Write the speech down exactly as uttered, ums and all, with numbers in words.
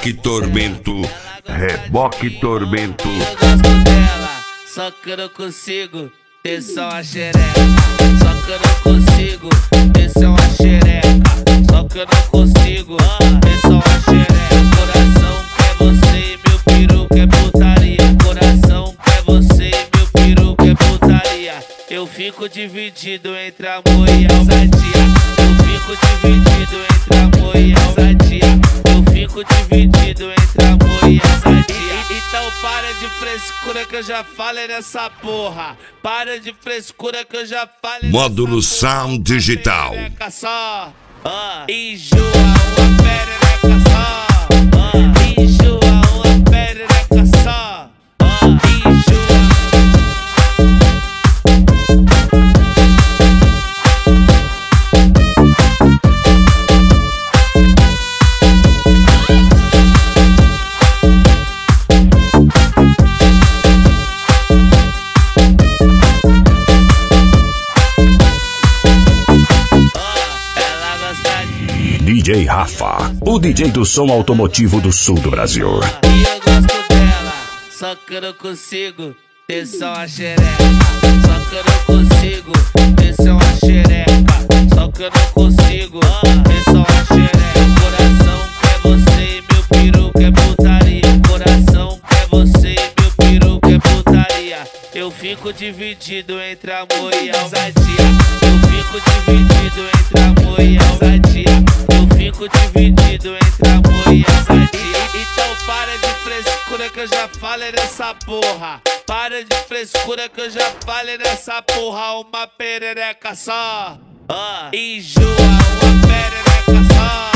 Reboque Tormento, Reboque Tormento. Eu gosto dela, só que eu não consigo ter só a xereca. Só que eu não consigo ter só a xereca. Só que eu não consigo ter só a xereca. Coração quer você e meu peru quer putaria. Coração quer você e meu peru quer putaria. Eu fico dividido entre amor e ousadia. Eu fico dividido entre amor e ousadia. Eu fico dividido entre amor e ousadia. Então para de frescura que eu já falei nessa porra. Para de frescura que eu já falei. Módulo Sound Digital. Só, ah, enjoa uma perereca só. Ah, enjoa uma perereca só. Ah, enjoa. D J Rafa, o D J do som automotivo do sul do Brasil. E eu gosto dela, só que eu não consigo ter só a xereca. Só que eu não consigo ter só a xereca. Só que eu não consigo ter só a xereca. Coração quer você e meu peru quer putaria. Coração quer você e meu peru quer putaria. Eu fico dividido entre amor e ousadia. Eu fico dividido entre amor e ousadia. Eu fico dividido entre amor e ousadia. Então para de frescura que eu já falei nessa porra. Para de frescura que eu já falei nessa porra. Uma perereca só, ah, enjoa uma perereca só.